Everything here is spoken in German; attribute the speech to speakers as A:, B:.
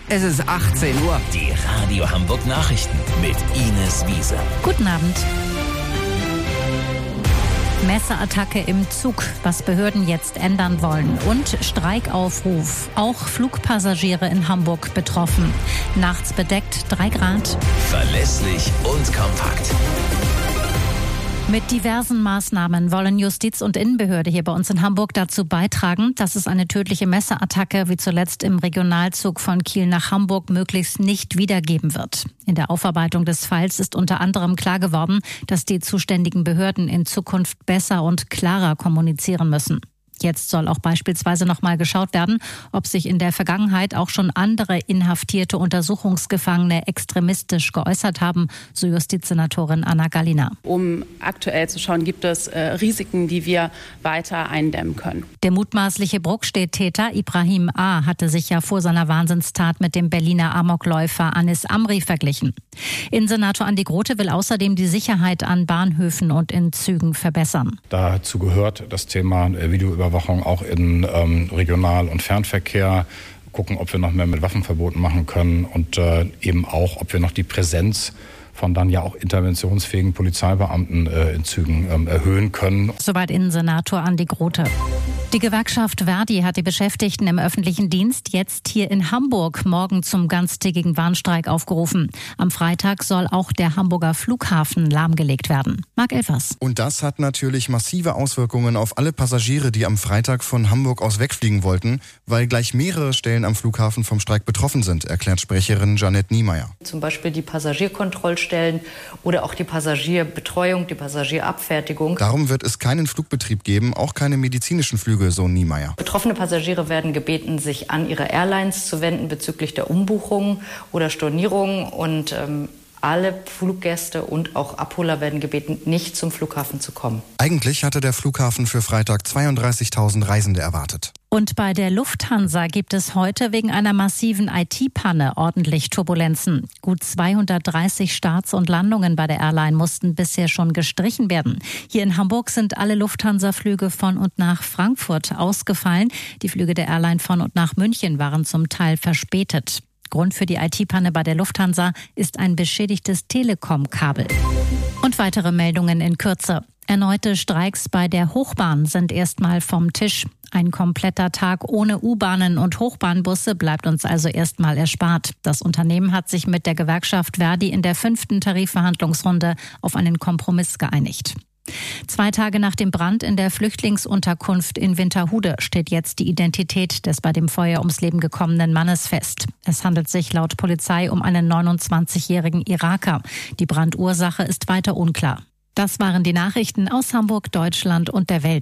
A: Es ist 18 Uhr.
B: Die Radio Hamburg Nachrichten mit Ines Wiese.
C: Guten Abend. Messerattacke im Zug, was Behörden jetzt ändern wollen. Und Streikaufruf. Auch Flugpassagiere in Hamburg betroffen. Nachts bedeckt 3 Grad.
B: Verlässlich und kompakt.
C: Mit diversen Maßnahmen wollen Justiz- und Innenbehörde hier bei uns in Hamburg dazu beitragen, dass es eine tödliche Messerattacke wie zuletzt im Regionalzug von Kiel nach Hamburg möglichst nicht wiedergeben wird. In der Aufarbeitung des Falls ist unter anderem klar geworden, dass die zuständigen Behörden in Zukunft besser und klarer kommunizieren müssen. Jetzt soll auch beispielsweise noch mal geschaut werden, ob sich in der Vergangenheit auch schon andere inhaftierte Untersuchungsgefangene extremistisch geäußert haben, so Justizsenatorin Anna Gallina.
D: Um aktuell zu schauen, gibt es Risiken, die wir weiter eindämmen können.
C: Der mutmaßliche Bruckstedt-Täter Ibrahim A. hatte sich ja vor seiner Wahnsinnstat mit dem Berliner Amokläufer Anis Amri verglichen. Innensenator Andi Grote will außerdem die Sicherheit an Bahnhöfen und in Zügen verbessern.
E: Dazu gehört das Thema Videoüberwachung auch in Regional- und Fernverkehr. Gucken, ob wir noch mehr mit Waffenverboten machen können und eben auch, ob wir noch die Präsenz von dann ja auch interventionsfähigen Polizeibeamten in Zügen erhöhen können.
C: Soweit Innensenator Andi Grote. Die Gewerkschaft Verdi hat die Beschäftigten im öffentlichen Dienst jetzt hier in Hamburg morgen zum ganztägigen Warnstreik aufgerufen. Am Freitag soll auch der Hamburger Flughafen lahmgelegt werden. Marc Elfers.
F: Und das hat natürlich massive Auswirkungen auf alle Passagiere, die am Freitag von Hamburg aus wegfliegen wollten, weil gleich mehrere Stellen am Flughafen vom Streik betroffen sind, erklärt Sprecherin Janette Niemeyer.
G: Zum Beispiel die Passagierkontrollstellen oder auch die Passagierbetreuung, die Passagierabfertigung.
F: Darum wird es keinen Flugbetrieb geben, auch keine medizinischen Flüge, so Niemeyer.
G: Betroffene Passagiere werden gebeten, sich an ihre Airlines zu wenden bezüglich der Umbuchung oder Stornierung und alle Fluggäste und auch Abholer werden gebeten, nicht zum Flughafen zu kommen.
F: Eigentlich hatte der Flughafen für Freitag 32.000 Reisende erwartet.
C: Und bei der Lufthansa gibt es heute wegen einer massiven IT-Panne ordentlich Turbulenzen. Gut 230 Starts und Landungen bei der Airline mussten bisher schon gestrichen werden. Hier in Hamburg sind alle Lufthansa-Flüge von und nach Frankfurt ausgefallen. Die Flüge der Airline von und nach München waren zum Teil verspätet. Grund für die IT-Panne bei der Lufthansa ist ein beschädigtes Telekom-Kabel. Und weitere Meldungen in Kürze. Erneute Streiks bei der Hochbahn sind erstmal vom Tisch. Ein kompletter Tag ohne U-Bahnen und Hochbahnbusse bleibt uns also erstmal erspart. Das Unternehmen hat sich mit der Gewerkschaft Verdi in der 5. Tarifverhandlungsrunde auf einen Kompromiss geeinigt. 2 Tage nach dem Brand in der Flüchtlingsunterkunft in Winterhude steht jetzt die Identität des bei dem Feuer ums Leben gekommenen Mannes fest. Es handelt sich laut Polizei um einen 29-jährigen Iraker. Die Brandursache ist weiter unklar. Das waren die Nachrichten aus Hamburg, Deutschland und der Welt.